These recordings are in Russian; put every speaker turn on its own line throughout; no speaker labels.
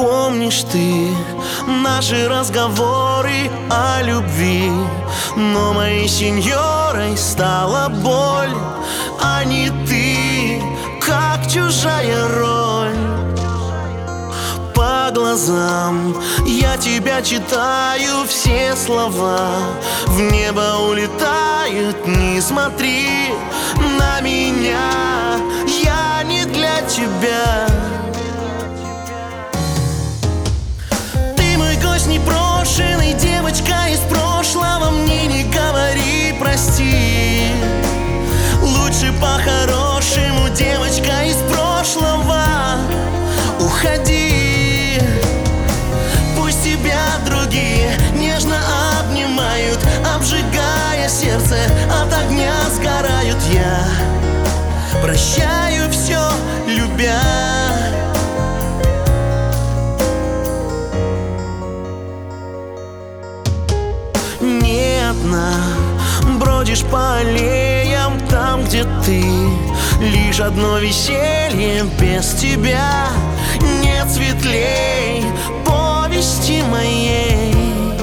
Помнишь ты наши разговоры о любви? Но моей сеньорой стала боль, а не ты, как чужая роль. По глазам я тебя читаю, все слова в небо улетают. Не смотри на меня, я не для тебя. Ты мой гость непрошенный, девочка из прошлого. Мне не говори прости, лучше по-хорошему, девочка из прошлого, уходи. Пусть тебя другие нежно обнимают, обжигая сердце, от огня сгорают. Я прощаю все, любя. Не одна бродишь по аллеям, там, где ты, лишь одно веселье без тебя. Нет светлей повести моей.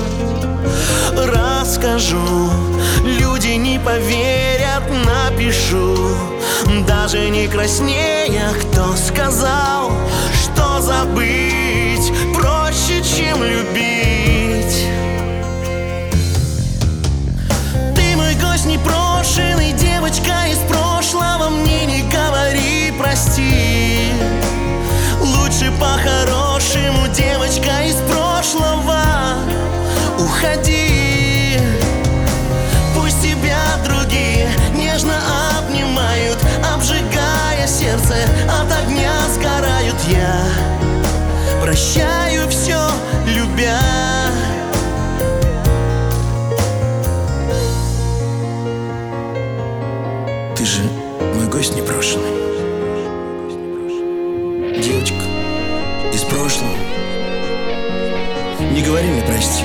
Расскажу, люди не поверят, напишу, даже не краснея. Кто сказал, что забыть проще, чем любить? Ты мой гость непрошенный, девочка из прошлого. Мне не говори прости, лучше по-хорошему, девочка из прошлого, уходи. Пусть тебя другие нежно обнимают, обжигая сердце, от огня сгорают. Я прощаю все, любя. Ты же мой гость непрошенный, девочка из прошлого. Не говори мне прости.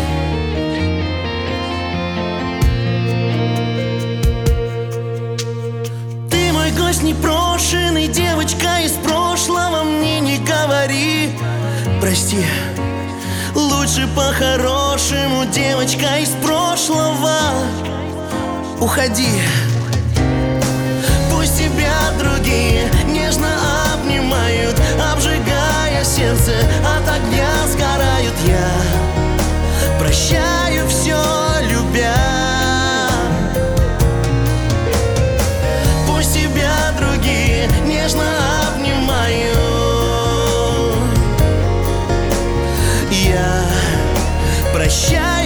Ты мой гость непрошенный, девочка из прошлого. Мне не говори прости, лучше по-хорошему, девочка из прошлого, уходи. Пусть тебя другие нежно обнимают, обжигая сердце, от огня сгорают. Я прощаю все, любя. Пусть тебя другие нежно обнимают. Я прощаю.